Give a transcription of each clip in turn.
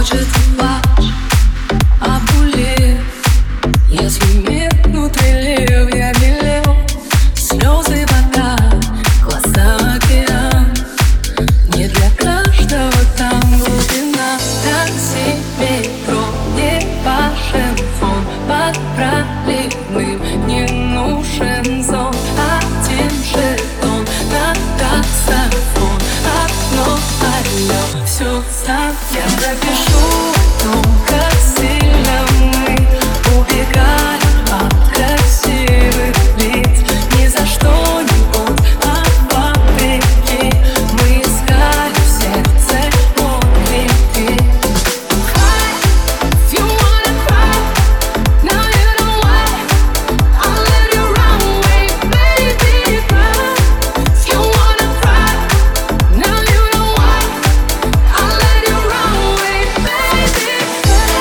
хочет плачь, обулив. Если мир внутри лев, я велел. Слезы, вода, глаза, океан. Не для каждого там глубина. Так себе не важен фон. Под проливным не нужен зон. Один жетон на таксофон. Одно алло, все сам. Я напишу о том, как сильно мы убегаем от красивых лиц. Ни за что не год, а вопреки. Мы искали в сердце отклики. If you wanna cry, now you know why. I'll let you run away, baby, cry. If you wanna cry, now you know why. I'll let you run away, baby, cry.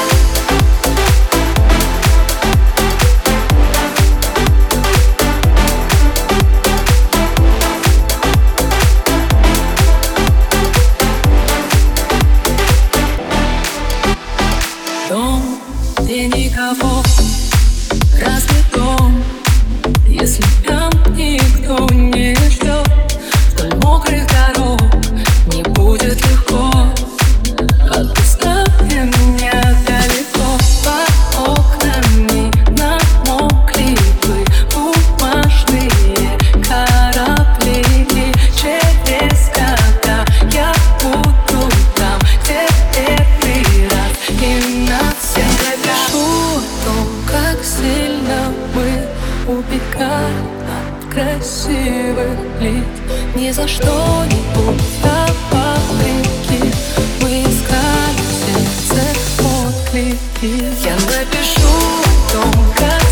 Дом, где никого, разве дом, если там никто не ждет? Вдоль мокрых дорог не будет легко. Отпускай меня далеко. По окнам намокли бы бумажные корабли. Через года я буду там, где первый раз. И навсегда пишу о том, как сильно мы убегаем от красивых лиц. Ни за что не будто вопреки. Мы искали в сердце отклики. Я напишу о том, как